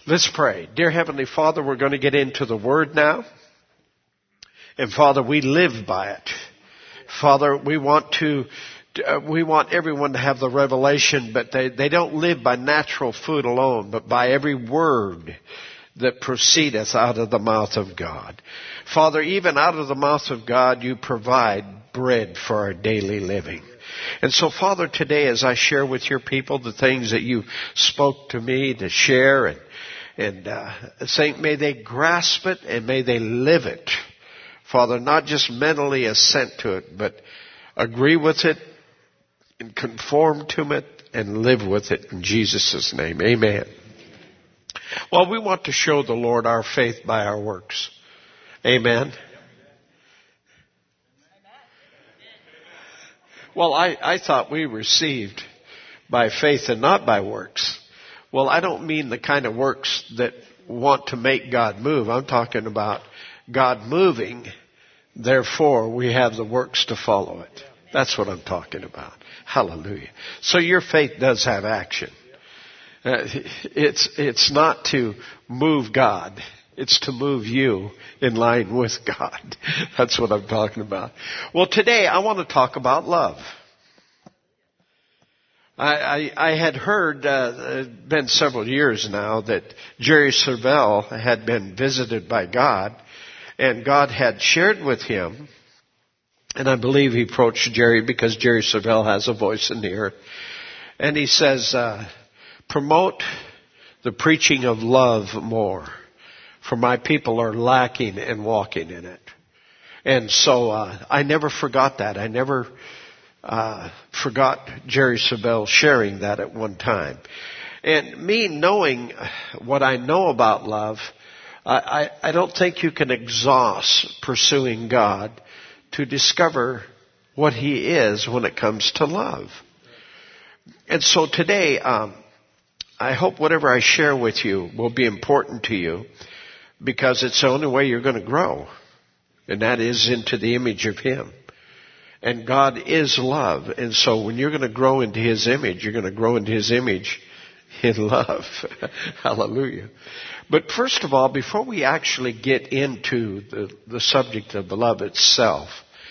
Let's pray. Dear Heavenly Father, we're going to get into the Word now. And Father, we live by it. Father, we want everyone to have the revelation, but they don't live by natural food alone, but by every word that proceedeth out of the mouth of God. Father, even out of the mouth of God, you provide bread for our daily living. And so, Father, today as I share with your people the things that you spoke to me to share and saying, may they grasp it and may they live it. Father, not just mentally assent to it, but agree with it and conform to it and live with it in Jesus' name. Amen. Well, we want to show the Lord our faith by our works. Amen. Well, I thought we received by faith and not by works. Well, I don't mean the kind of works that want to make God move. I'm talking about God moving. Therefore, we have the works to follow it. That's what I'm talking about. Hallelujah. So your faith does have action. It's not to move God. It's to move you in line with God. That's what I'm talking about. Well, today I want to talk about love. I had heard, been several years now, that Jerry Savelle had been visited by God, and God had shared with him, and I believe he approached Jerry because Jerry Savelle has a voice in the earth, and he says, promote the preaching of love more, for my people are lacking in walking in it. And so I never forgot that. I never forgot Jerry Savelle sharing that at one time. And me knowing what I know about love, I don't think you can exhaust pursuing God to discover what He is when it comes to love. And so today, I hope whatever I share with you will be important to you, because it's the only way you're going to grow, and that is into the image of Him. And God is love, and so when you're going to grow into His image, you're going to grow into His image in love. Hallelujah. But first of all, before we actually get into the subject of the love itself,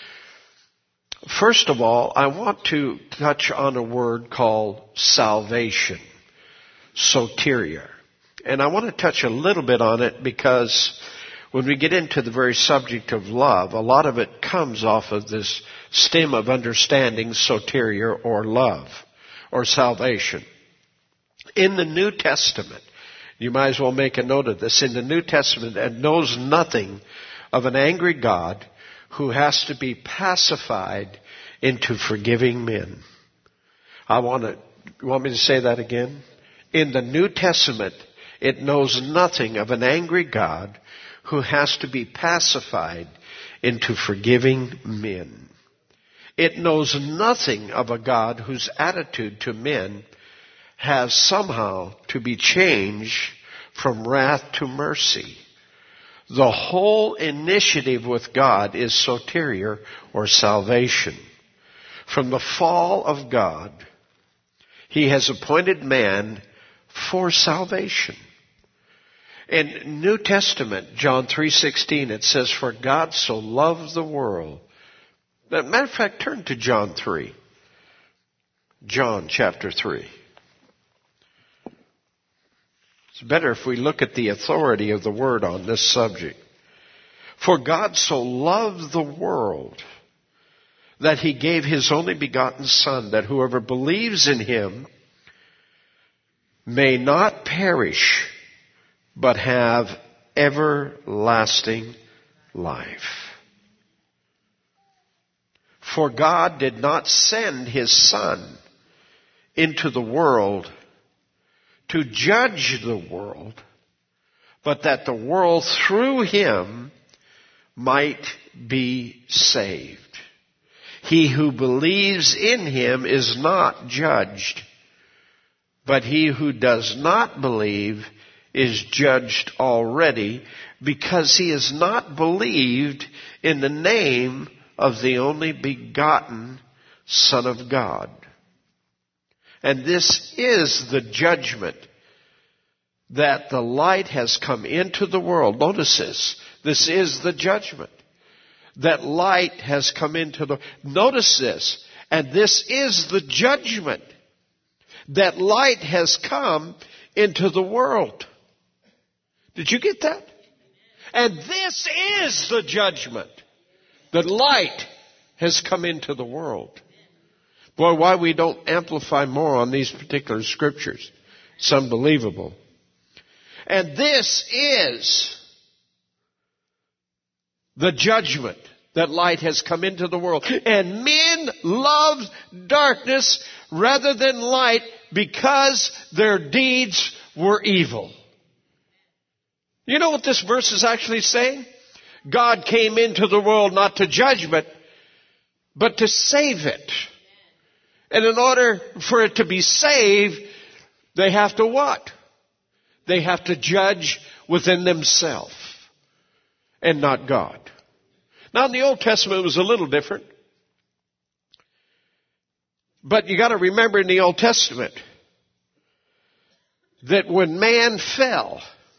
first of all, I want to touch on a word called salvation, soteria. And I want to touch a little bit on it because when we get into the very subject of love, a lot of it comes off of this stem of understanding, soteria, or love, or salvation. In the New Testament, you might as well make a note of this, in the New Testament, it knows nothing of an angry God who has to be pacified into forgiving men. You want me to say that again? In the New Testament, it knows nothing of an angry God who has to be pacified into forgiving men. It knows nothing of a God whose attitude to men has somehow to be changed from wrath to mercy. The whole initiative with God is soteria, or salvation. From the fall of God, He has appointed man for salvation. In New Testament, John 3:16, it says, for God so loved the world. Matter of fact, turn to John 3. John chapter 3. It's better if we look at the authority of the Word on this subject. For God so loved the world that He gave His only begotten Son, that whoever believes in Him may not perish, but have everlasting life. For God did not send His Son into the world to judge the world, but that the world through Him might be saved. He who believes in Him is not judged, but he who does not believe is judged already, because he has not believed in the name of the only begotten Son of God. And this is the judgment that the light has come into the world. Notice this. This is the judgment. That light has come into the... Notice this. And this is the judgment. That light has come into the world. Did you get that? And this is the judgment. That light has come into the world. Boy, why we don't amplify more on these particular scriptures. It's unbelievable. And this is the judgment, that light has come into the world. And men loved darkness rather than light because their deeds were evil. You know what this verse is actually saying? God came into the world not to judgment, but to save it. And in order for it to be saved, they have to what? They have to judge within themselves and not God. Now in the Old Testament it was a little different. But you got to remember in the Old Testament that when man fell,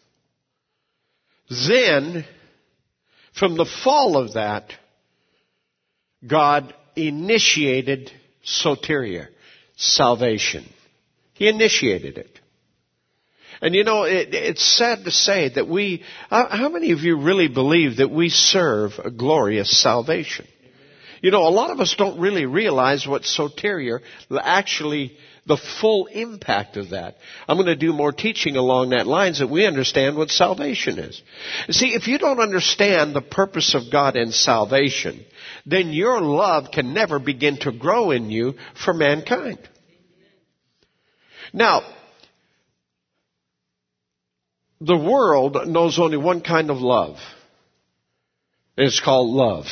then from the fall of that, God initiated soteria, salvation. He initiated it. And you know, it's sad to say that how many of you really believe that we serve a glorious salvation? You know, a lot of us don't really realize what soteria, actually the full impact of that. I'm going to do more teaching along that lines that we understand what salvation is. See, if you don't understand the purpose of God in salvation, then your love can never begin to grow in you for mankind. Now, the world knows only one kind of love. It's called love.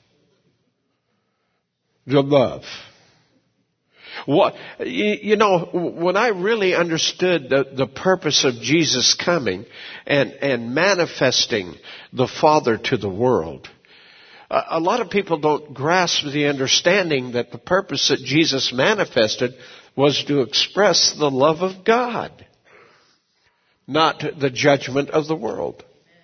The love. What, you know, when I really understood the purpose of Jesus coming and manifesting the Father to the world, a lot of people don't grasp the understanding that the purpose that Jesus manifested was to express the love of God, not the judgment of the world.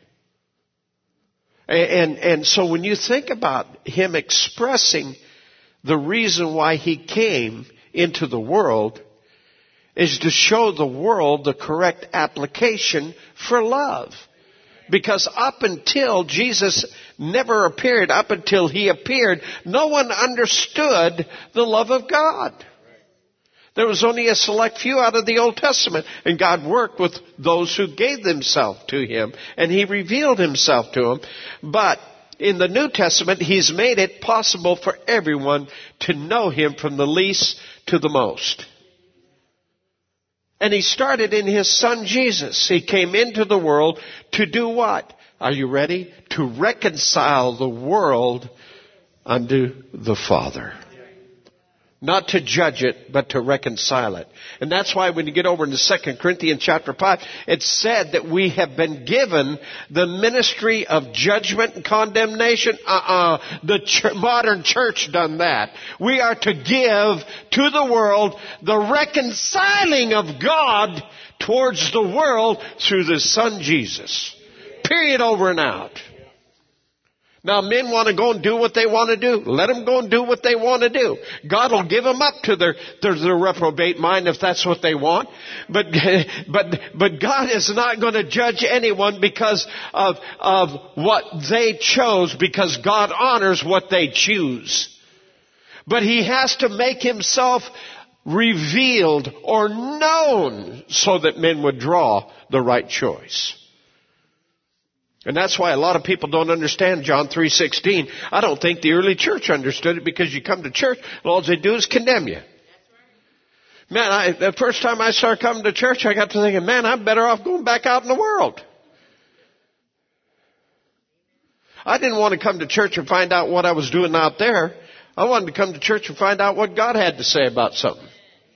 And so when you think about Him expressing the reason why He came into the world is to show the world the correct application for love. Because up until Jesus never appeared, up until He appeared, no one understood the love of God. There was only a select few out of the Old Testament, and God worked with those who gave themselves to Him, and He revealed Himself to them. But in the New Testament, He's made it possible for everyone to know Him from the least to the most. And He started in His Son Jesus. He came into the world to do what? Are you ready? To reconcile the world unto the Father. Not to judge it, but to reconcile it. And that's why when you get over into 2 Corinthians chapter 5, it's said that we have been given the ministry of judgment and condemnation. The modern church done that. We are to give to the world the reconciling of God towards the world through the Son Jesus. Period, over and out. Now, men want to go and do what they want to do. Let them go and do what they want to do. God will give them up to their reprobate mind if that's what they want. But God is not going to judge anyone because of what they chose, because God honors what they choose. But He has to make Himself revealed or known so that men would draw the right choice. And that's why a lot of people don't understand John 3:16. I don't think the early church understood it, because you come to church and all they do is condemn you. Man, the first time I started coming to church, I got to thinking, man, I'm better off going back out in the world. I didn't want to come to church and find out what I was doing out there. I wanted to come to church and find out what God had to say about something.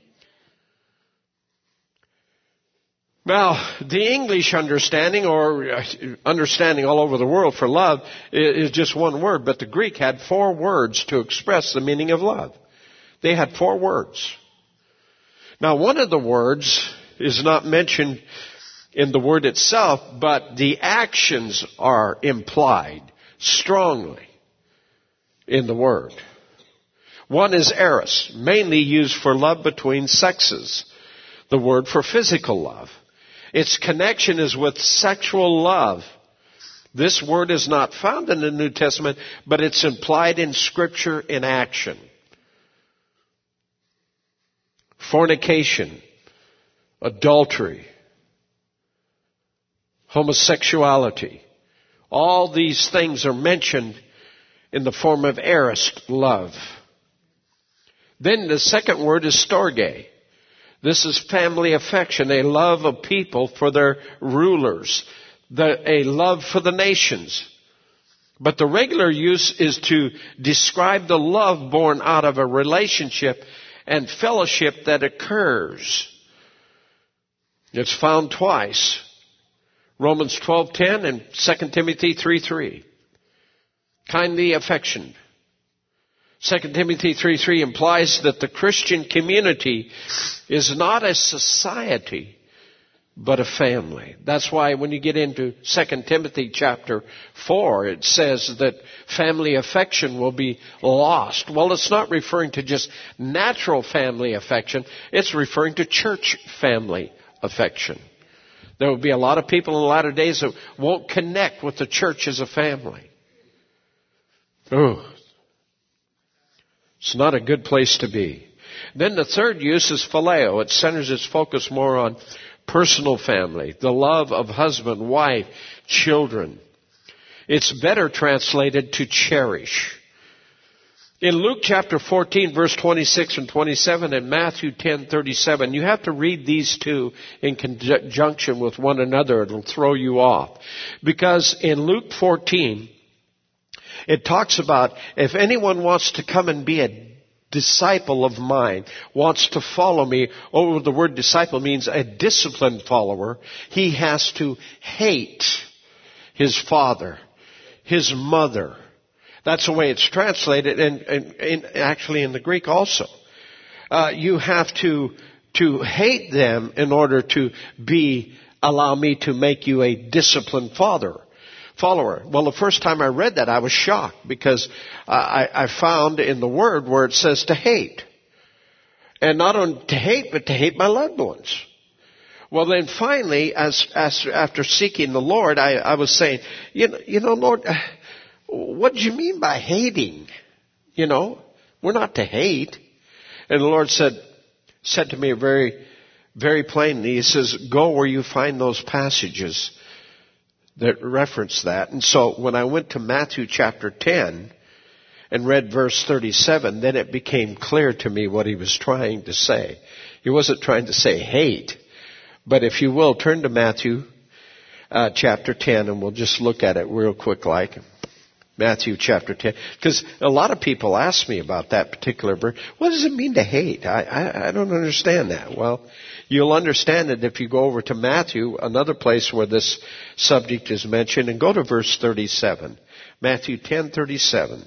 Now, the English understanding, or understanding all over the world for love, is just one word. But the Greek had 4 words to express the meaning of love. They had 4 words. Now, one of the words is not mentioned in the word itself, but the actions are implied strongly in the word. One is eros, mainly used for love between sexes, the word for physical love. Its connection is with sexual love. This word is not found in the New Testament, but it's implied in Scripture in action. Fornication, adultery, homosexuality, all these things are mentioned in the form of eros, love. Then the second word is storge. This is family affection, a love of people for their rulers, a love for the nations. But the regular use is to describe the love born out of a relationship and fellowship that occurs. It's found twice. Romans 12:10 and 2 Timothy 3:3. Kindly affection. 2 Timothy 3:3 implies that the Christian community is not a society, but a family. That's why when you get into 2 Timothy chapter 4, it says that family affection will be lost. Well, it's not referring to just natural family affection. It's referring to church family affection. There will be a lot of people in the latter days that won't connect with the church as a family. Oh, it's not a good place to be. Then the third use is phileo. It centers its focus more on personal family, the love of husband, wife, children. It's better translated to cherish. In Luke chapter 14, verse 26 and 27, and Matthew 10:37, you have to read these two in conjunction with one another. It'll throw you off. Because in Luke 14, it talks about if anyone wants to come and be a disciple of mine, wants to follow me, the word disciple means a disciplined follower, he has to hate his father, his mother. That's the way it's translated, and actually in the Greek also. You have to hate them in order to allow me to make you a disciplined follower. Well, the first time I read that, I was shocked because I found in the Word where it says to hate. And not only to hate, but to hate my loved ones. Well, then finally, after seeking the Lord, I was saying, you know, Lord, what do you mean by hating? You know, we're not to hate. And the Lord said to me very, very plainly, He says, go where you find those passages that reference that. And so when I went to Matthew chapter 10 and read verse 37, then it became clear to me what He was trying to say. He wasn't trying to say hate. But if you will, turn to Matthew chapter 10 and we'll just look at it real quick like. Matthew chapter 10. Because a lot of people ask me about that particular verse. What does it mean to hate? I don't understand that. Well, you'll understand it if you go over to Matthew, another place where this subject is mentioned, and go to verse 37. Matthew 10:37.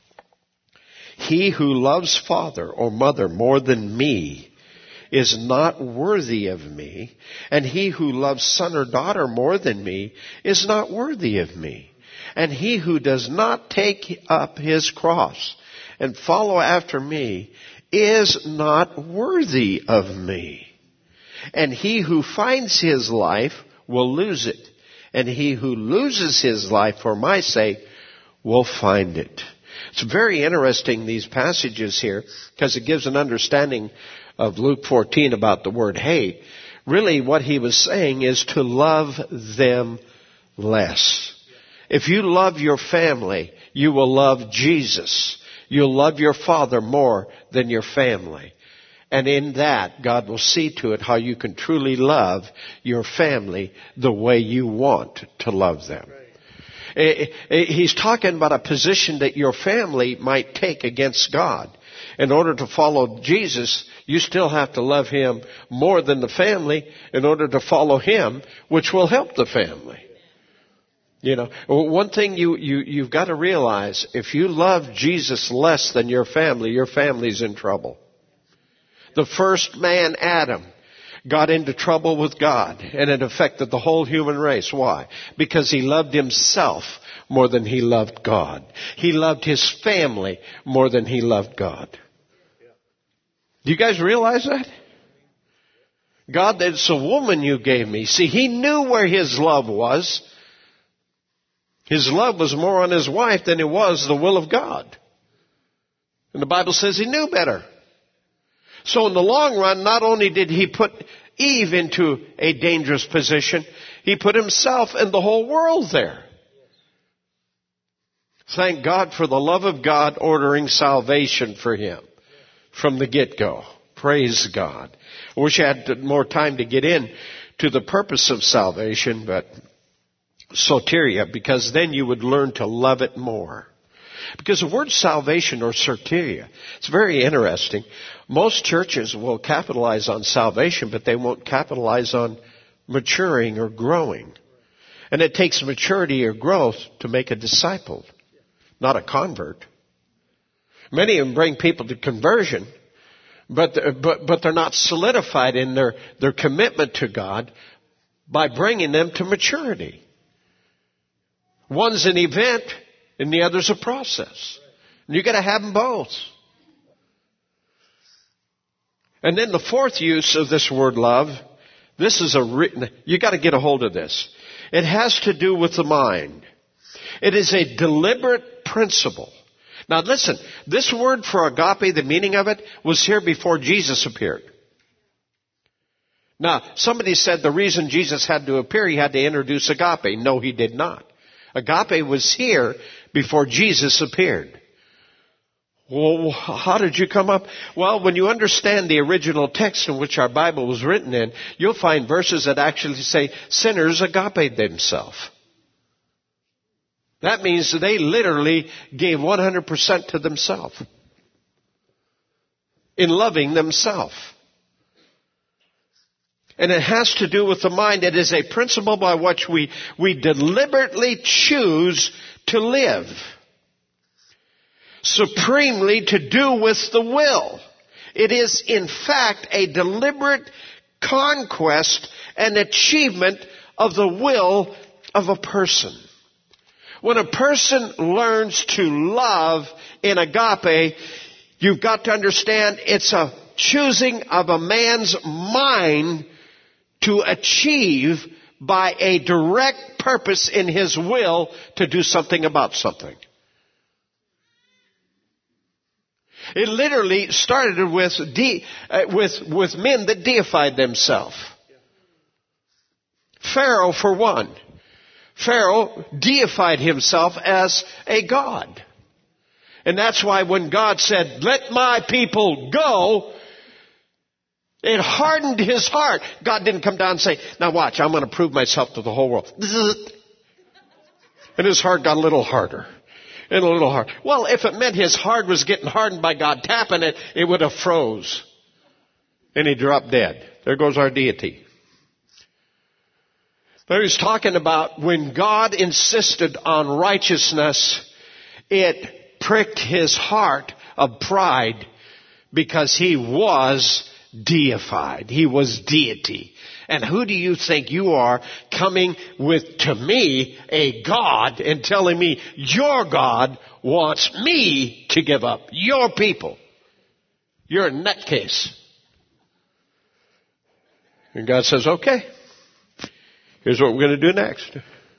He who loves father or mother more than me is not worthy of me, and he who loves son or daughter more than me is not worthy of me. And he who does not take up his cross and follow after me is not worthy of me. And he who finds his life will lose it. And he who loses his life for my sake will find it. It's very interesting, these passages here, because it gives an understanding of Luke 14 about the word hate. Really what he was saying is to love them less. If you love your family, you will love Jesus. You'll love your father more than your family. And in that, God will see to it how you can truly love your family the way you want to love them. He's talking about a position that your family might take against God. In order to follow Jesus, you still have to love Him more than the family in order to follow Him, which will help the family. You know, one thing you've got to realize, if you love Jesus less than your family's in trouble. The first man, Adam, got into trouble with God, and it affected the whole human race. Why? Because he loved himself more than he loved God. He loved his family more than he loved God. Do you guys realize that? God, it's a woman you gave me. See, he knew where his love was. His love was more on his wife than it was the will of God. And the Bible says he knew better. So in the long run, not only did he put Eve into a dangerous position, he put himself and the whole world there. Thank God for the love of God ordering salvation for him from the get-go. Praise God. I wish I had more time to get in to the purpose of salvation, but soteria, because then you would learn to love it more. Because the word salvation or soteria, it's very interesting. Most churches will capitalize on salvation, but they won't capitalize on maturing or growing. And it takes maturity or growth to make a disciple, not a convert. Many of them bring people to conversion, but they're not solidified in their commitment to God by bringing them to maturity. One's an event and the other's a process. And you've got to have them both. And then the fourth use of this word love, this is you got to get a hold of this. It has to do with the mind. It is a deliberate principle. Now listen, this word for agape, the meaning of it, was here before Jesus appeared. Now, somebody said the reason Jesus had to appear, he had to introduce agape. No, he did not. Agape was here before Jesus appeared. Well, how did you come up? Well, when you understand the original text in which our Bible was written in, you'll find verses that actually say sinners agape themselves. That means that they literally gave 100% to themselves in loving themselves. And it has to do with the mind. It is a principle by which we deliberately choose to live. Supremely to do with the will. It is in fact a deliberate conquest and achievement of the will of a person. When a person learns to love in agape, you've got to understand it's a choosing of a man's mind to achieve by a direct purpose in his will to do something about something. It literally started with men that deified themselves. Pharaoh, for one. Pharaoh deified himself as a god. And that's why when God said, "Let my people go," it hardened his heart. God didn't come down and say, "Now watch, I'm going to prove myself to the whole world." And his heart got a little harder. And a little hard. Well, if it meant his heart was getting hardened by God tapping it, it would have froze. And he dropped dead. There goes our deity. But he's talking about when God insisted on righteousness, it pricked his heart of pride because he was deified. He was deity. And who do you think you are coming with, to me, a God and telling me your God wants me to give up your people? You're a nutcase. And God says, okay, here's what we're going to do next.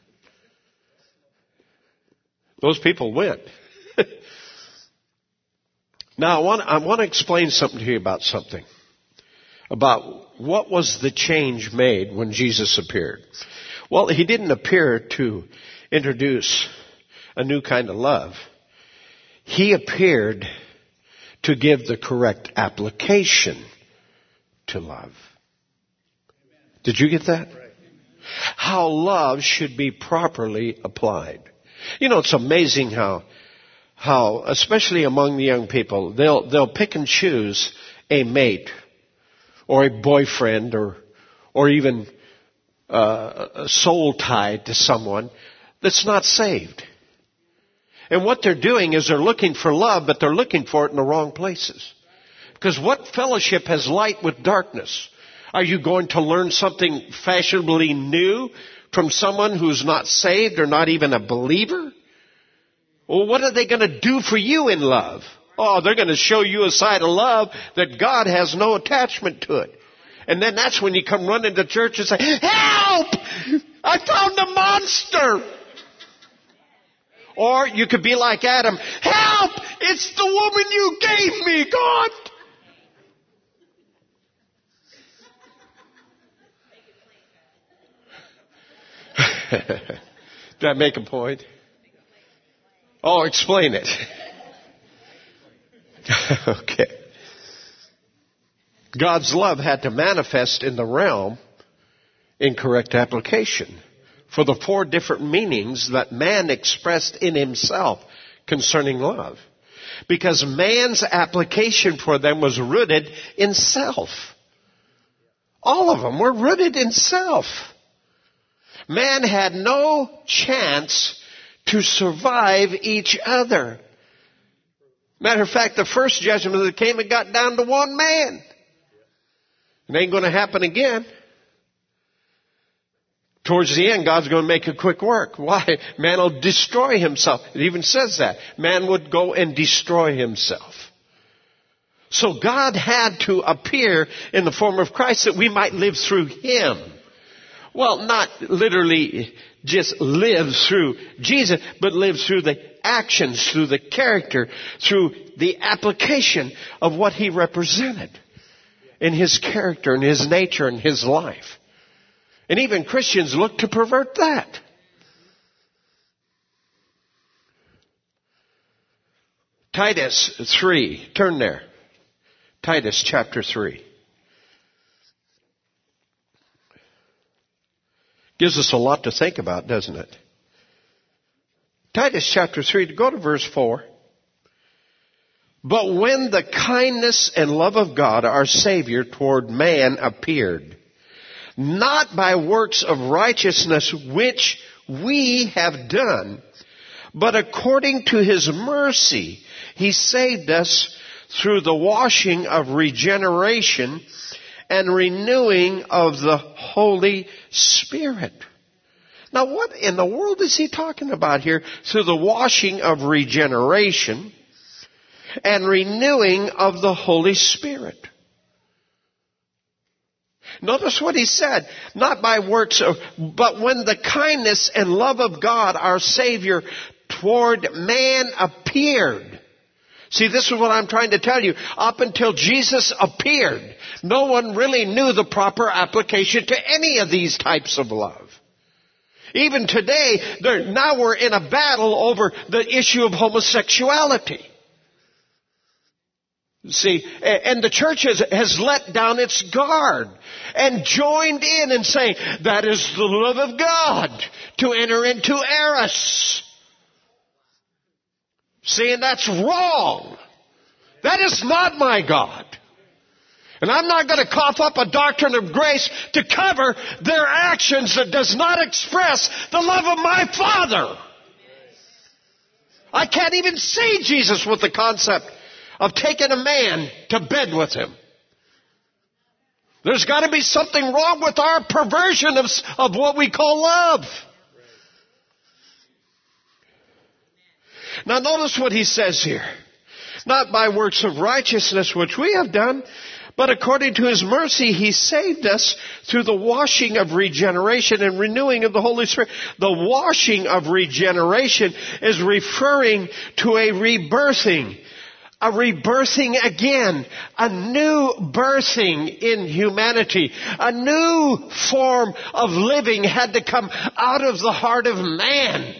Those people went. Now, I want to explain something to you about something. About what was the change made when Jesus appeared. Well, he didn't appear to introduce a new kind of love. He appeared to give the correct application to love. Did you get that? How love should be properly applied. You know, it's amazing how especially among the young people, they'll pick and choose a mate or a boyfriend or even a soul tied to someone that's not saved. And what they're doing is they're looking for love, but they're looking for it in the wrong places. Because what fellowship has light with darkness? Are you going to learn something fashionably new from someone who's not saved or not even a believer? Well, what are they going to do for you in love? Oh, they're going to show you a side of love that God has no attachment to it. And then that's when you come running to church and say, help! I found a monster! Or you could be like Adam, help! It's the woman you gave me, God! Did I make a point? Oh, explain it. Okay. God's love had to manifest in the realm in correct application for the 4 different meanings that man expressed in himself concerning love. Because man's application for them was rooted in self. All of them were rooted in self. Man had no chance to survive each other. Matter of fact, the first judgment that came, it got down to one man. It ain't going to happen again. Towards the end, God's going to make a quick work. Why? Man will destroy himself. It even says that. Man would go and destroy himself. So God had to appear in the form of Christ that we might live through him. Well, not literally just live through Jesus, but live through the actions, through the character, through the application of what he represented in his character and his nature and his life. And even Christians look to pervert that. Titus 3. Turn there. Titus chapter 3. Gives us a lot to think about, doesn't it? Titus chapter 3, go to verse 4. But when the kindness and love of God, our Savior, toward man appeared, not by works of righteousness which we have done, but according to his mercy, he saved us through the washing of regeneration and renewing of the Holy Spirit. Now, what in the world is he talking about here? Through the washing of regeneration and renewing of the Holy Spirit. Notice what he said, not by works of, but when the kindness and love of God, our Savior, toward man appeared. See, this is what I'm trying to tell you. Up until Jesus appeared, no one really knew the proper application to any of these types of love. Even today, now we're in a battle over the issue of homosexuality. See, and the church has let down its guard and joined in and saying, that is the love of God to enter into eros. See, and that's wrong. That is not my God. And I'm not going to cough up a doctrine of grace to cover their actions that does not express the love of my Father. I can't even see Jesus with the concept of taking a man to bed with him. There's got to be something wrong with our perversion of what we call love. Now notice what he says here. Not by works of righteousness which we have done, but according to his mercy he saved us through the washing of regeneration and renewing of the Holy Spirit. The washing of regeneration is referring to a rebirthing. A rebirthing again, a new birthing in humanity. A new form of living had to come out of the heart of man.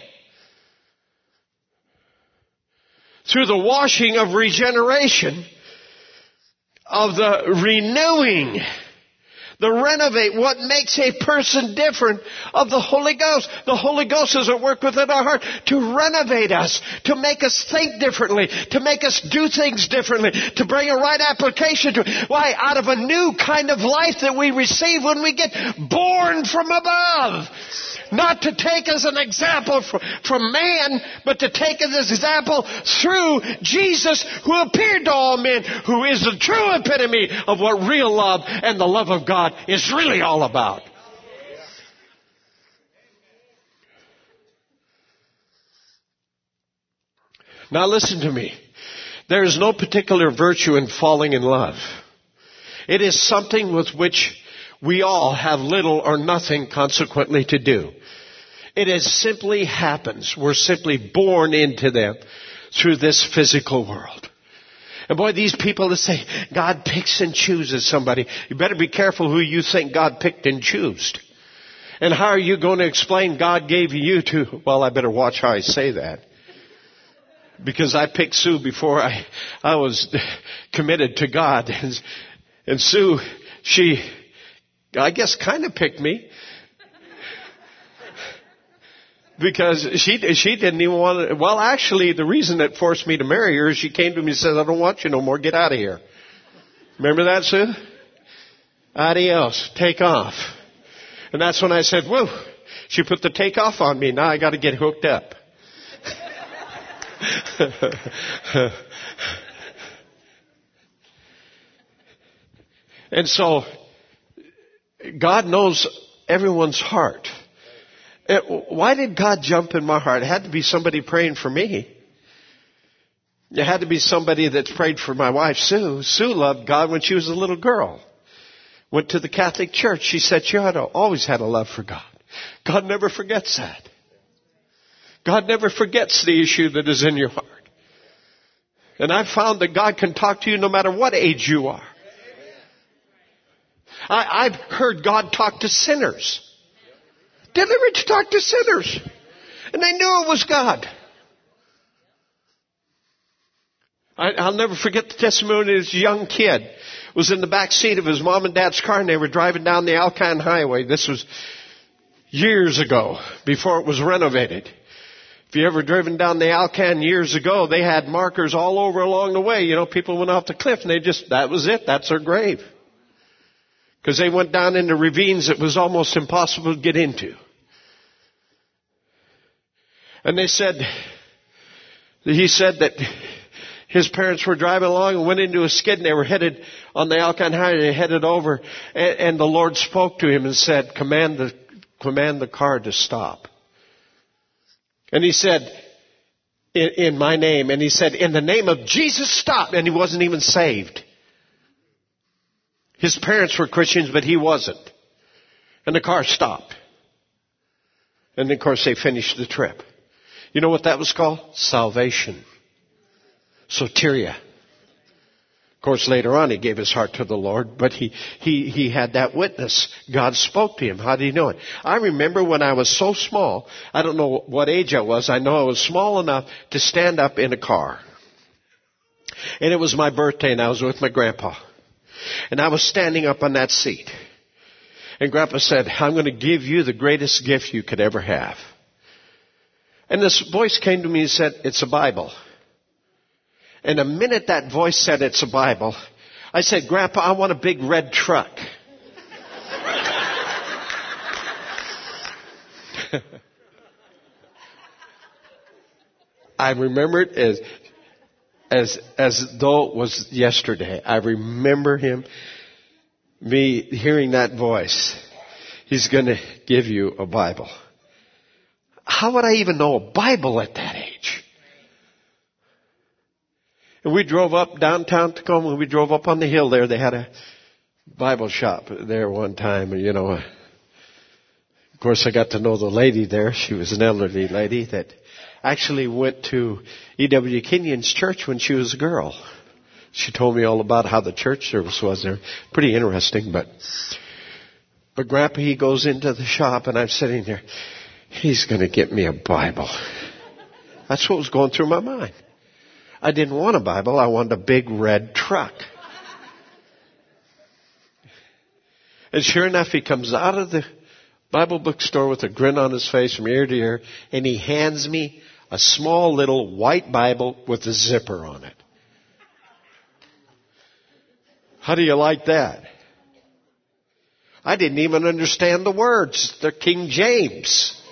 Through the washing of regeneration, of the renewing, the renovate, what makes a person different, of the Holy Ghost. The Holy Ghost is at work within our heart to renovate us, to make us think differently, to make us do things differently, to bring a right application to it. Why? Out of a new kind of life that we receive when we get born from above. Not to take as an example from man, but to take as an example through Jesus, who appeared to all men, who is the true epitome of what real love and the love of God is really all about. Now listen to me. There is no particular virtue in falling in love. It is something with which we all have little or nothing consequently to do. It is simply happens. We're simply born into them through this physical world. And boy, these people that say God picks and chooses somebody, you better be careful who you think God picked and chose. And how are you going to explain God gave you to? Well, I better watch how I say that. Because I picked Sue before I was committed to God. And Sue, she, I guess, kind of picked me. Because she didn't even want to, well, actually, the reason that forced me to marry her is she came to me and said, I don't want you no more, get out of here. Remember that, Sue? Adios, take off. And that's when I said, whoa, she put the take off on me, now I got to get hooked up. And so, God knows everyone's heart. Why did God jump in my heart? It had to be somebody praying for me. It had to be somebody that prayed for my wife, Sue. Sue loved God when she was a little girl. Went to the Catholic Church. She said she always had a love for God. God never forgets that. God never forgets the issue that is in your heart. And I've found that God can talk to you no matter what age you are. I've heard God talk to sinners. Delivered to talk to sinners. And they knew it was God. I'll never forget the testimony of this young kid. Was in the back seat of his mom and dad's car, and they were driving down the Alcan Highway. This was years ago, before it was renovated. If you ever driven down the Alcan years ago, they had markers all over along the way. You know, people went off the cliff and that was it. That's their grave. Because they went down into ravines that was almost impossible to get into. And he said that his parents were driving along and went into a skid, and they were headed on the Alcan Highway, they headed over, and the Lord spoke to him and said, command the car to stop. And he said, in my name, and he said, in the name of Jesus, stop. And he wasn't even saved. His parents were Christians, but he wasn't. And the car stopped. And of course they finished the trip. You know what that was called? Salvation. Soteria. Of course, later on, he gave his heart to the Lord, but he had that witness. God spoke to him. How did he know it? I remember when I was so small, I don't know what age I was. I know I was small enough to stand up in a car. And it was my birthday, and I was with my grandpa. And I was standing up on that seat. And Grandpa said, I'm going to give you the greatest gift you could ever have. And this voice came to me and said, it's a Bible. And the minute that voice said it's a Bible, I said, Grandpa, I want a big red truck. I remember it as though it was yesterday. I remember me hearing that voice. He's going to give you a Bible. How would I even know a Bible at that age? And we drove up downtown Tacoma, and we drove up on the hill there. They had a Bible shop there one time, and of course I got to know the lady there. She was an elderly lady that actually went to E.W. Kenyon's church when she was a girl. She told me all about how the church service was there. Pretty interesting, but Grandpa, he goes into the shop, and I'm sitting there. He's going to get me a Bible. That's what was going through my mind. I didn't want a Bible. I wanted a big red truck. And sure enough, he comes out of the Bible bookstore with a grin on his face from ear to ear, and he hands me a small little white Bible with a zipper on it. How do you like that? I didn't even understand the words. They're King James.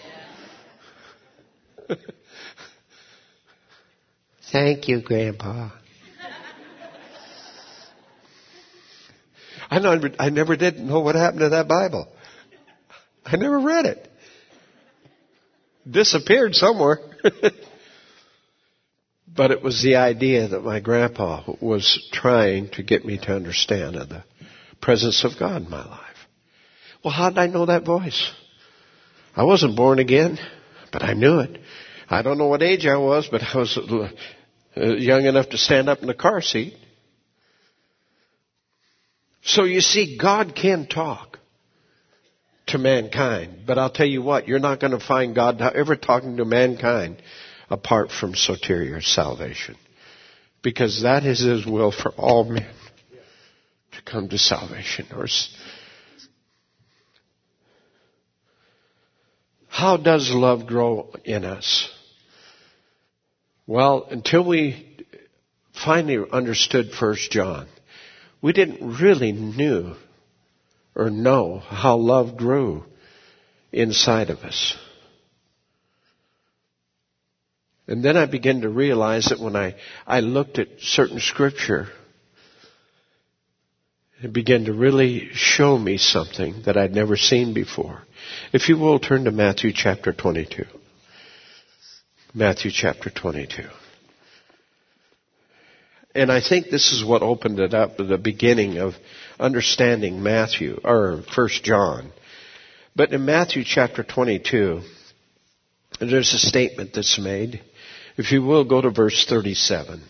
Thank you, Grandpa. I never did know what happened to that Bible. I never read it. Disappeared somewhere. But it was the idea that my grandpa was trying to get me to understand of the presence of God in my life. Well, how did I know that voice? I wasn't born again, but I knew it. I don't know what age I was, but I was young enough to stand up in the car seat. So you see, God can talk to mankind. But I'll tell you what, you're not going to find God ever talking to mankind apart from soteria, salvation. Because that is His will for all men to come to salvation. How does love grow in us? Well, until we finally understood 1 John, we didn't really know how love grew inside of us. And then I began to realize that when I looked at certain scripture, it began to really show me something that I'd never seen before. If you will, turn to Matthew chapter 22. Matthew chapter 22. And I think this is what opened it up at the beginning of understanding Matthew, or 1 John. But in Matthew chapter 22, there's a statement that's made. If you will, go to verse 37.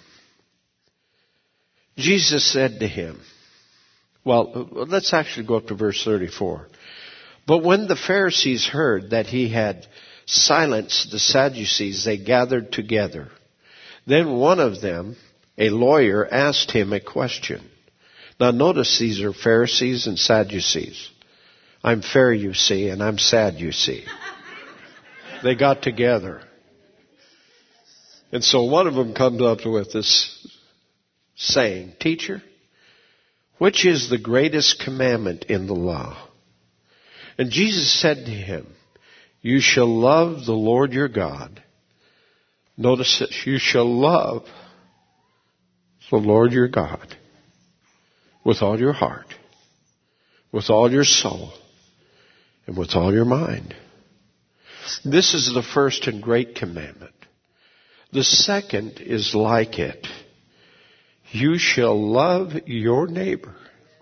Jesus said to him, well, let's actually go up to verse 34. But when the Pharisees heard that he had silenced the Sadducees, they gathered together. Then one of them, a lawyer, asked him a question. Now notice these are Pharisees and Sadducees. I'm fair, you see, and I'm sad, you see. They got together. And so one of them comes up with this saying, Teacher, which is the greatest commandment in the law? And Jesus said to him, You shall love the Lord your God. Notice that you shall love the Lord your God with all your heart, with all your soul, and with all your mind. This is the first and great commandment. The second is like it. You shall love your neighbor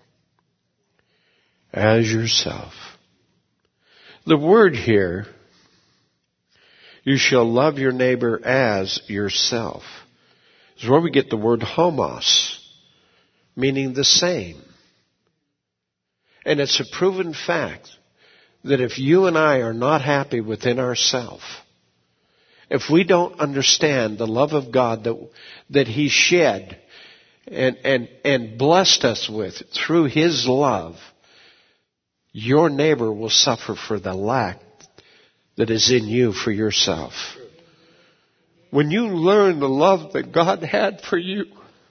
as yourself. The word here, you shall love your neighbor as yourself, is where we get the word homos, meaning the same. And it's a proven fact that if you and I are not happy within ourselves, if we don't understand the love of God that He shed and blessed us with through His love, your neighbor will suffer for the lack that is in you for yourself. When you learn the love that God had for you,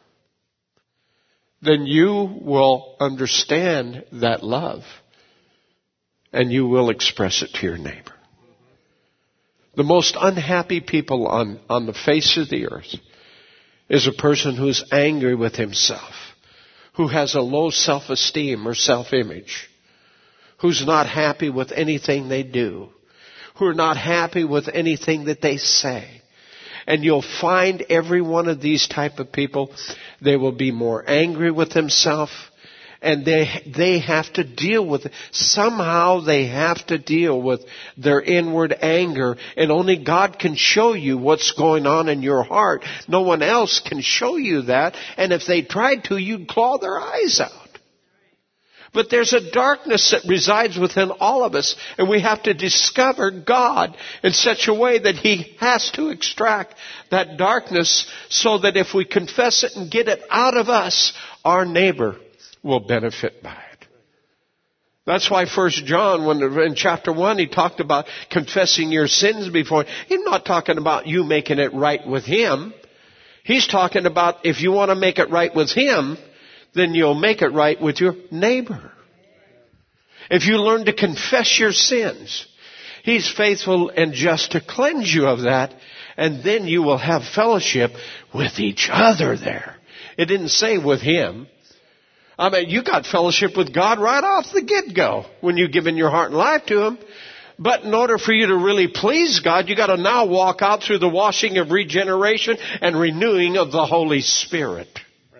then you will understand that love and you will express it to your neighbor. The most unhappy people on the face of the earth is a person who's angry with himself, who has a low self-esteem or self-image, who's not happy with anything they do, who are not happy with anything that they say. And you'll find every one of these type of people, they will be more angry with themselves, and they have to deal with it. Somehow they have to deal with their inward anger, and only God can show you what's going on in your heart. No one else can show you that, and if they tried to, you'd claw their eyes out. But there's a darkness that resides within all of us, and we have to discover God in such a way that He has to extract that darkness so that if we confess it and get it out of us, our neighbor will benefit by it. That's why 1 John, when in chapter 1, he talked about confessing your sins before. He's not talking about you making it right with Him. He's talking about if you want to make it right with Him, then you'll make it right with your neighbor. If you learn to confess your sins, He's faithful and just to cleanse you of that. And then you will have fellowship with each other there. It didn't say with Him. I mean, you got fellowship with God right off the get-go when you've given your heart and life to Him. But in order for you to really please God, you got to now walk out through the washing of regeneration and renewing of the Holy Spirit.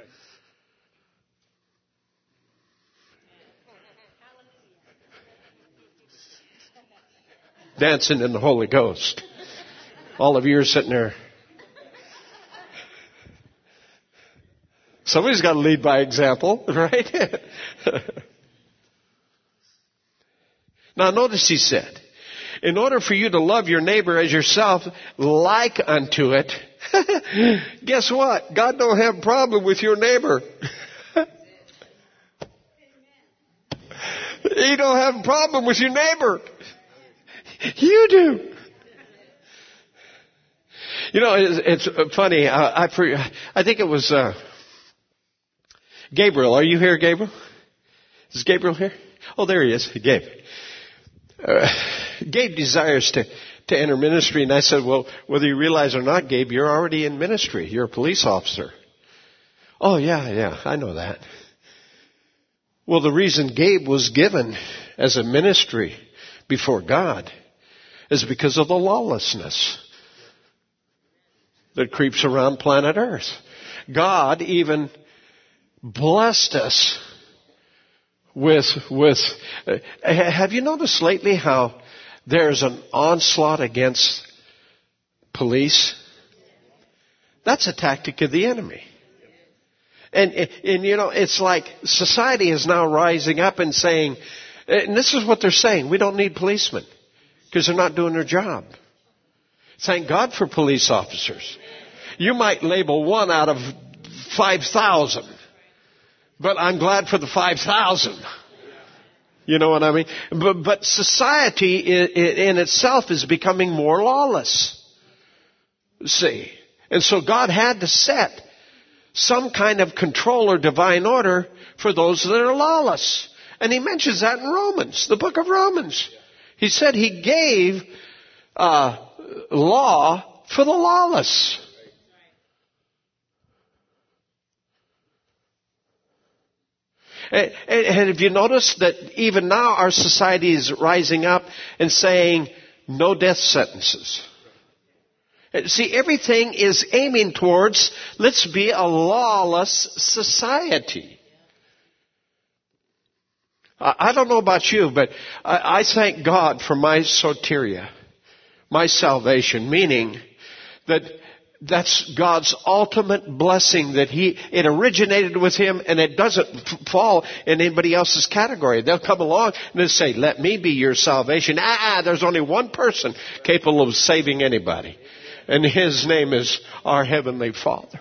Dancing in the Holy Ghost. All of you are sitting there. Somebody's got to lead by example, right? Now notice He said, in order for you to love your neighbor as yourself, like unto it, guess what? God don't have a problem with your neighbor. He don't have a problem with your neighbor. You do. You know, it's funny. I think it was Gabriel. Are you here, Gabriel? Is Gabriel here? Oh, there he is. Gabe. Gabe desires to enter ministry, and I said, well, whether you realize or not, Gabe, you're already in ministry. You're a police officer. Oh, yeah, I know that. Well, the reason Gabe was given as a ministry before God is because of the lawlessness that creeps around planet Earth. God even blessed us with have you noticed lately how there's an onslaught against police? That's a tactic of the enemy. And you know, it's like society is now rising up and saying, and this is what they're saying, we don't need policemen because they're not doing their job. Thank God for police officers. You might label 1 out of 5,000, but I'm glad for the 5,000. You know what I mean? But society in itself is becoming more lawless. See? And so God had to set some kind of control or divine order for those that are lawless. And He mentions that in Romans, the book of Romans. He said He gave law for the lawless. And have you noticed that even now our society is rising up and saying no death sentences? See, everything is aiming towards, let's be a lawless society. I don't know about you, but I thank God for my soteria, my salvation, meaning that that's God's ultimate blessing, that it originated with Him and it doesn't fall in anybody else's category. They'll come along and they'll say, let me be your salvation. There's only one person capable of saving anybody. And His name is our Heavenly Father.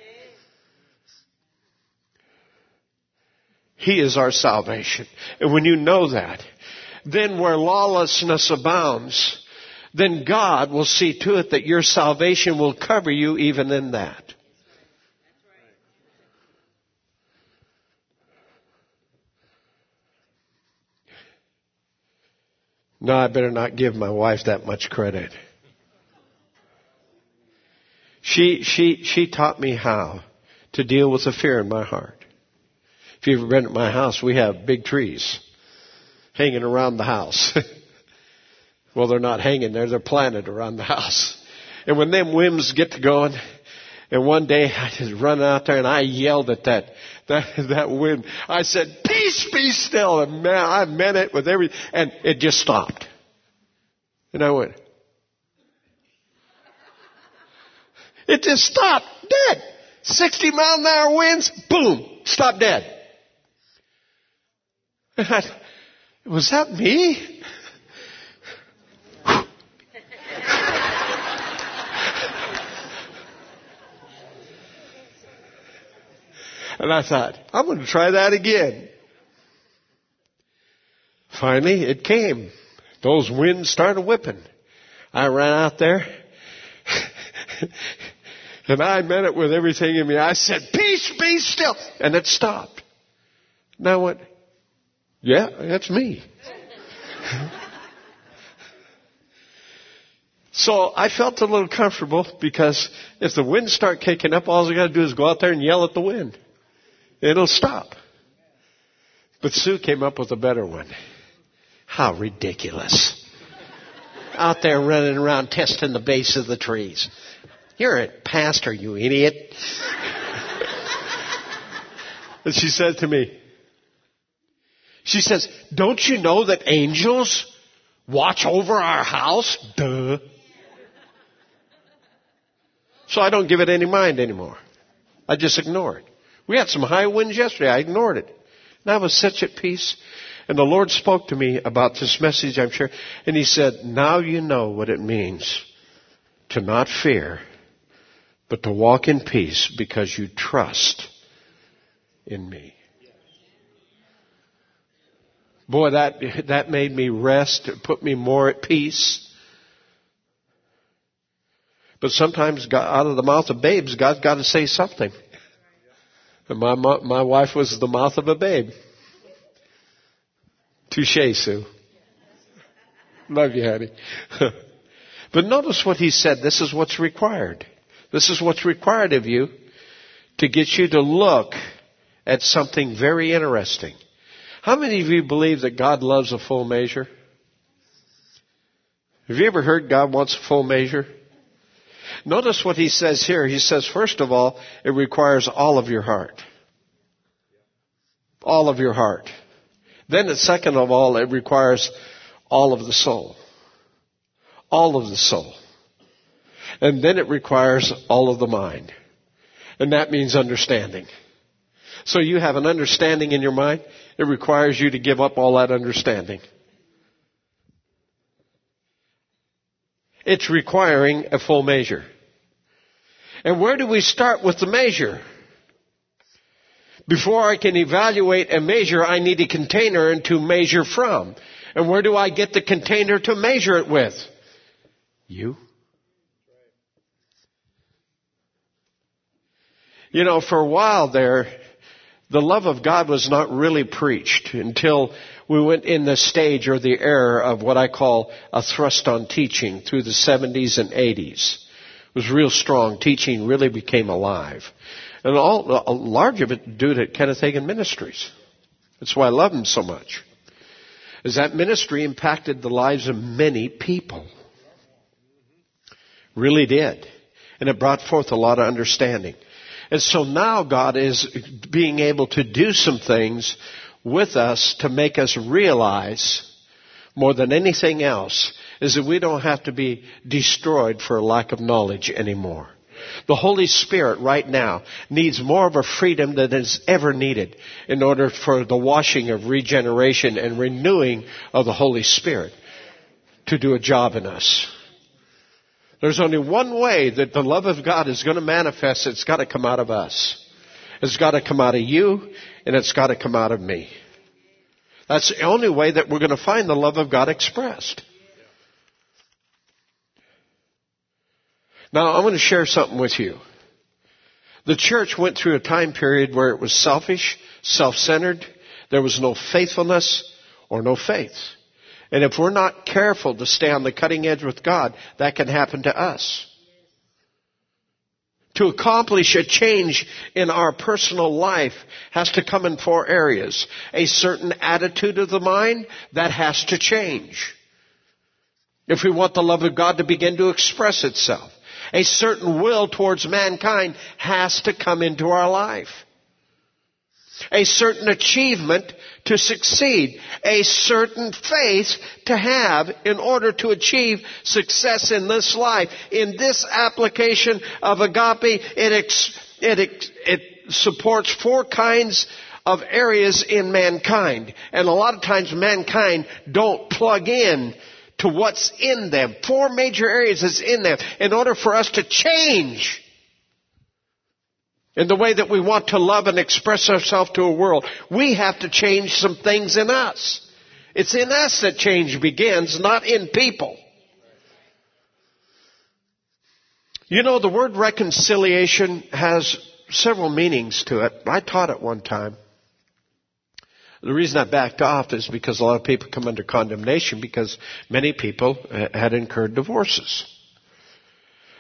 He is our salvation. And when you know that, then where lawlessness abounds, then God will see to it that your salvation will cover you even in that. No, I better not give my wife that much credit. She taught me how to deal with the fear in my heart. If you've ever been at my house, we have big trees hanging around the house. Well, they're not hanging there. They're planted around the house. And when them winds get to going, and one day I just run out there and I yelled at that wind. I said, peace, be still. And man, I meant it with and it just stopped. And I went, it just stopped, dead. 60 mile an hour winds, boom, stopped dead. And I thought, was that me? And I thought, I'm going to try that again. Finally, it came. Those winds started whipping. I ran out there. And I meant it with everything in me. I said, peace, be still. And it stopped. And I went, yeah, that's me. So I felt a little comfortable because if the winds start kicking up, all I got to do is go out there and yell at the wind. It'll stop. But Sue came up with a better one. How ridiculous. Out there running around testing the base of the trees. You're a pastor, you idiot. And she said to me, she says, don't you know that angels watch over our house? Duh. So I don't give it any mind anymore. I just ignore it. We had some high winds yesterday. I ignored it. And I was such at peace. And the Lord spoke to me about this message, I'm sure. And He said, now you know what it means to not fear, but to walk in peace because you trust in me. Boy, that made me rest. It put me more at peace. But sometimes God, out of the mouth of babes, God's got to say something. And my wife was the mouth of a babe. Touché, Sue. Love you, honey. But notice what He said. This is what's required. This is what's required of you to get you to look at something very interesting. How many of you believe that God loves a full measure? Have you ever heard God wants a full measure? Notice what He says here. He says, first of all, it requires all of your heart. All of your heart. Then, second of all, it requires all of the soul. All of the soul. And then it requires all of the mind. And that means understanding. So you have an understanding in your mind. It requires you to give up all that understanding. It's requiring a full measure. And where do we start with the measure? Before I can evaluate a measure, I need a container and to measure from. And where do I get the container to measure it with? You. You know, for a while there, the love of God was not really preached until we went in the stage or the era of what I call a thrust on teaching through the 70s and 80s. It was real strong. Teaching really became alive. And a large of it due to Kenneth Hagin Ministries. That's why I love him so much. Is that ministry impacted the lives of many people. Really did. And it brought forth a lot of understanding. And so now God is being able to do some things with us to make us realize, more than anything else, is that we don't have to be destroyed for a lack of knowledge anymore. The Holy Spirit right now needs more of a freedom than is ever needed in order for the washing of regeneration and renewing of the Holy Spirit to do a job in us. There's only one way that the love of God is going to manifest. It's got to come out of us. It's got to come out of you, and it's got to come out of me. That's the only way that we're going to find the love of God expressed. Now, I want to share something with you. The church went through a time period where it was selfish, self-centered. There was no faithfulness or no faith. And if we're not careful to stay on the cutting edge with God, that can happen to us. To accomplish a change in our personal life has to come in four areas. A certain attitude of the mind, that has to change. If we want the love of God to begin to express itself. A certain will towards mankind has to come into our life. A certain achievement to succeed. A certain faith to have in order to achieve success in this life. In this application of agape, it supports four kinds of areas in mankind. And a lot of times mankind don't plug in to what's in them. Four major areas is in them. In order for us to change in the way that we want to love and express ourselves to a world, we have to change some things in us. It's in us that change begins, not in people. You know, the word reconciliation has several meanings to it. I taught it one time. The reason I backed off is because a lot of people come under condemnation because many people had incurred divorces.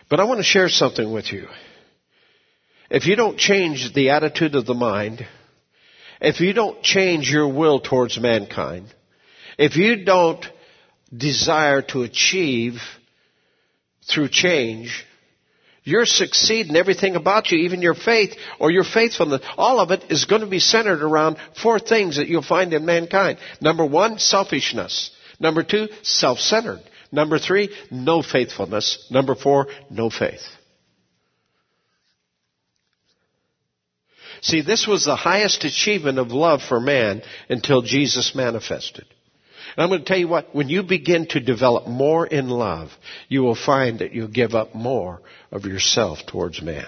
But I want to share something with you. If you don't change the attitude of the mind, if you don't change your will towards mankind, if you don't desire to achieve through change, your succeed in everything about you, even your faith or your faithfulness, all of it is going to be centered around four things that you'll find in mankind. Number one, selfishness. Number two, self-centered. Number three, no faithfulness. Number four, no faith. See, this was the highest achievement of love for man until Jesus manifested. And I'm going to tell you what, when you begin to develop more in love, you will find that you'll give up more of yourself towards man.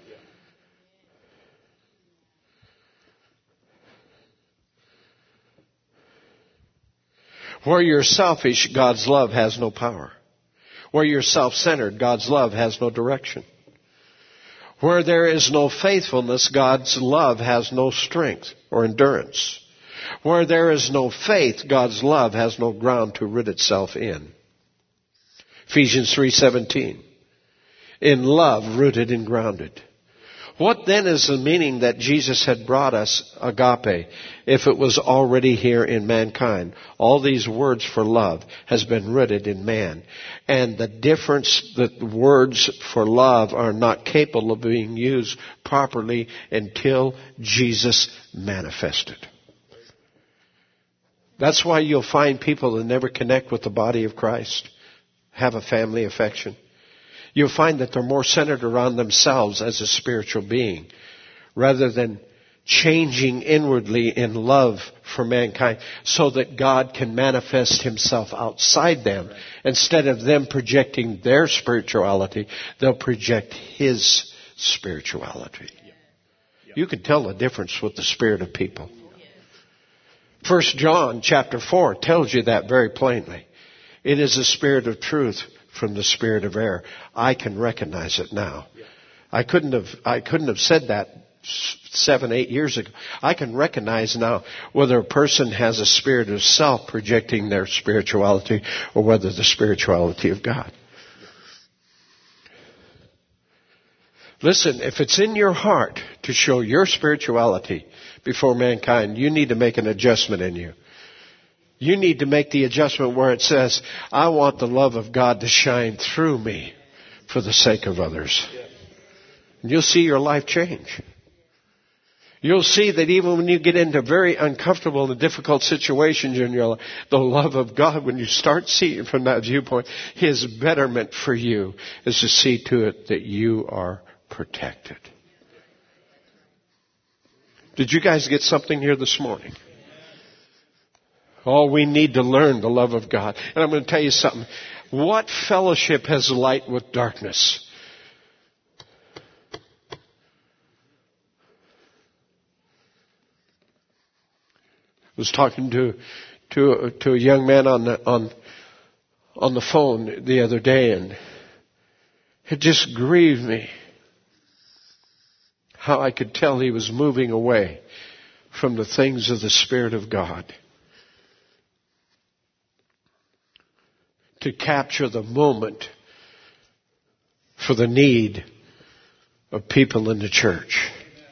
Where you're selfish, God's love has no power. Where you're self-centered, God's love has no direction. Where there is no faithfulness, God's love has no strength or endurance. Where there is no faith, God's love has no ground to rid itself in. Ephesians 3:17. In love, rooted and grounded. What then is the meaning that Jesus had brought us agape if it was already here in mankind? All these words for love has been rooted in man. And the difference that words for love are not capable of being used properly until Jesus manifested. That's why you'll find people that never connect with the body of Christ, have a family affection. You'll find that they're more centered around themselves as a spiritual being rather than changing inwardly in love for mankind so that God can manifest himself outside them. Right. Instead of them projecting their spirituality, they'll project his spirituality. Yeah. You can tell the difference with the spirit of people. 1 John chapter 4 tells you that very plainly. It is a spirit of truth from the spirit of error. I can recognize it now. I couldn't have said that 7, 8 years ago. I can recognize now whether a person has a spirit of self projecting their spirituality or whether the spirituality of God. Listen, if it's in your heart to show your spirituality before mankind, you need to make an adjustment in you. You need to make the adjustment where it says, I want the love of God to shine through me for the sake of others. And you'll see your life change. You'll see that even when you get into very uncomfortable and difficult situations in your life, the love of God, when you start seeing it from that viewpoint, his betterment for you is to see to it that you are protected. Did you guys get something here this morning? Oh, we need to learn the love of God. And I'm going to tell you something. What fellowship has light with darkness? I was talking to a young man on the phone the other day, and it just grieved me how I could tell he was moving away from the things of the Spirit of God to capture the moment for the need of people in the church.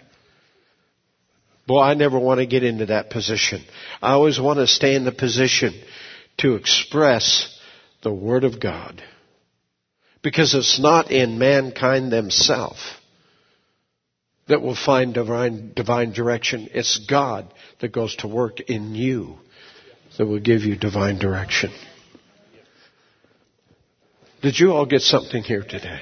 Boy, I never want to get into that position. I always want to stay in the position to express the Word of God. Because it's not in mankind themselves that will find divine direction. It's God that goes to work in you that will give you divine direction. Did you all get something here today?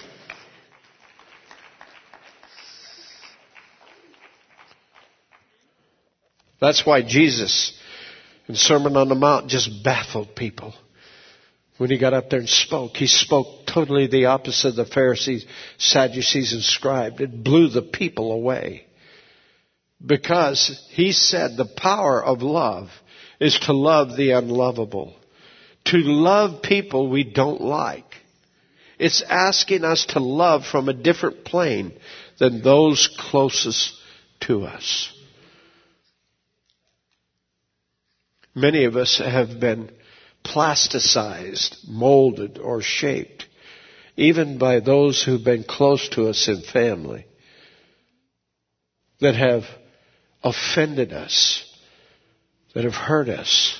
That's why Jesus, in Sermon on the Mount, just baffled people. When he got up there and spoke, he spoke totally the opposite of the Pharisees, Sadducees, and scribes. It blew the people away. Because he said the power of love is to love the unlovable. To love people we don't like. It's asking us to love from a different plane than those closest to us. Many of us have been plasticized, molded, or shaped even by those who've been close to us in family, that have offended us, that have hurt us.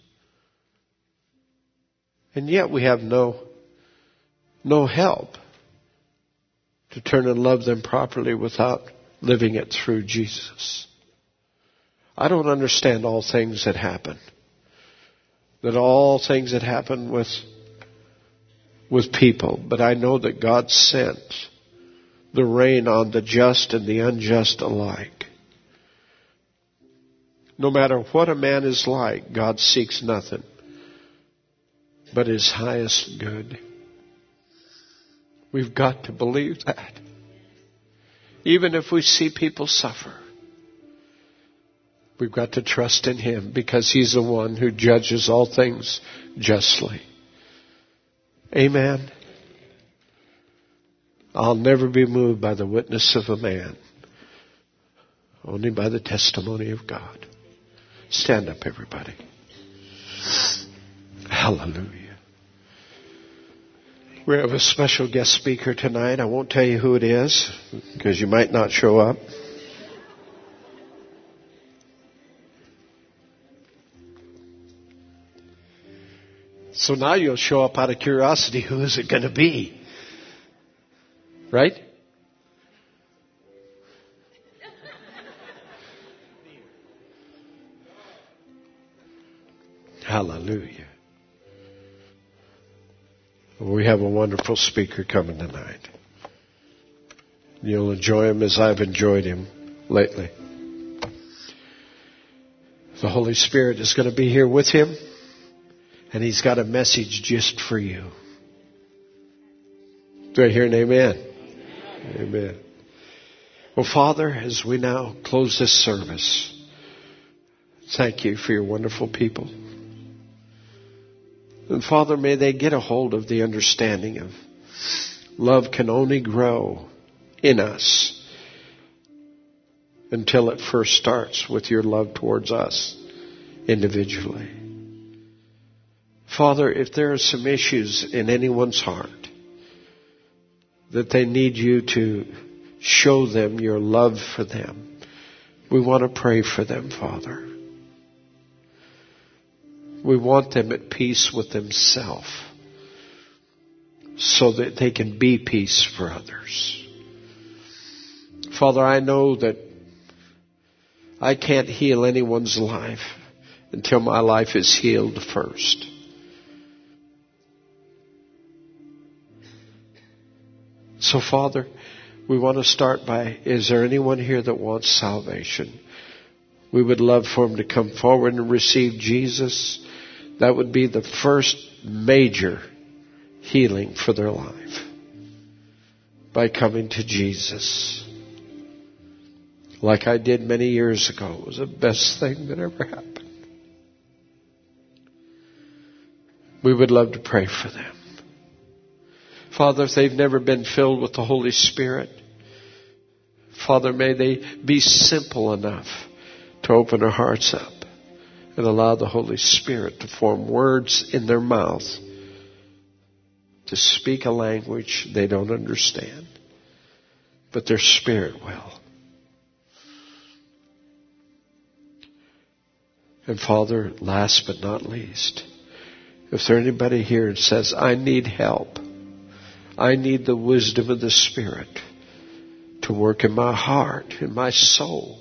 And yet we have no help to turn and love them properly without living it through Jesus. I don't understand all things that happen. That all things that happen with people. But I know that God sent the rain on the just and the unjust alike. No matter what a man is like, God seeks nothing but His highest good. We've got to believe that. Even if we see people suffer, we've got to trust in Him because He's the one who judges all things justly. Amen. I'll never be moved by the witness of a man, only by the testimony of God. Stand up, everybody. Hallelujah. We have a special guest speaker tonight. I won't tell you who it is because you might not show up. So now you'll show up out of curiosity. Who is it going to be? Right? Hallelujah. We have a wonderful speaker coming tonight. You'll enjoy him as I've enjoyed him lately. The Holy Spirit is going to be here with him, and he's got a message just for you. Do I hear an amen? Amen. Well, Father, as we now close this service, thank you for your wonderful people. And Father, may they get a hold of the understanding of love can only grow in us until it first starts with your love towards us individually. Father, if there are some issues in anyone's heart that they need you to show them your love for them, we want to pray for them, Father. We want them at peace with themselves so that they can be peace for others. Father, I know that I can't heal anyone's life until my life is healed first. So, Father, we want to start by, is there anyone here that wants salvation? We would love for them to come forward and receive Jesus. That would be the first major healing for their life, by coming to Jesus. Like I did many years ago. It was the best thing that ever happened. We would love to pray for them. Father, if they've never been filled with the Holy Spirit, Father, may they be simple enough to open their hearts up and allow the Holy Spirit to form words in their mouth to speak a language they don't understand, but their spirit will. And Father, last but not least, if there's anybody here that says, I need help, I need the wisdom of the Spirit to work in my heart, in my soul,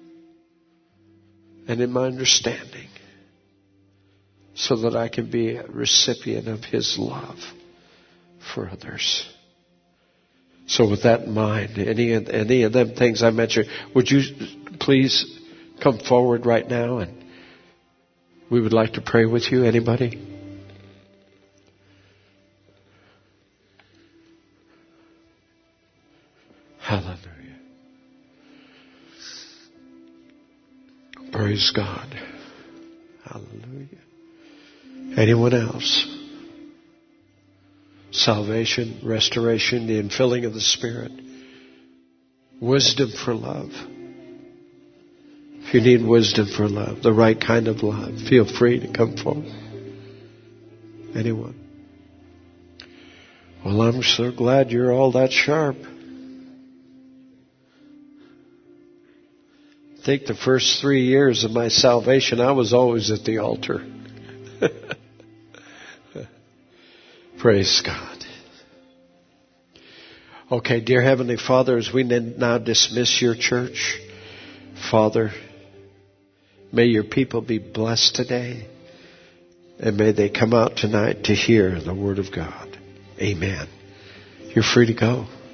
and in my understanding, so that I can be a recipient of His love for others. So with that in mind, any of them things I mentioned, would you please come forward right now, and we would like to pray with you. Anybody? Hallelujah. Praise God. Hallelujah. Anyone else? Salvation, restoration, the infilling of the Spirit. Wisdom for love. If you need wisdom for love, the right kind of love, feel free to come forward. Anyone? Well, I'm so glad you're all that sharp. I think the first 3 years of my salvation, I was always at the altar. Praise God. Okay, dear Heavenly Father, as we now dismiss your church, Father, may your people be blessed today, and may they come out tonight to hear the Word of God. Amen. You're free to go.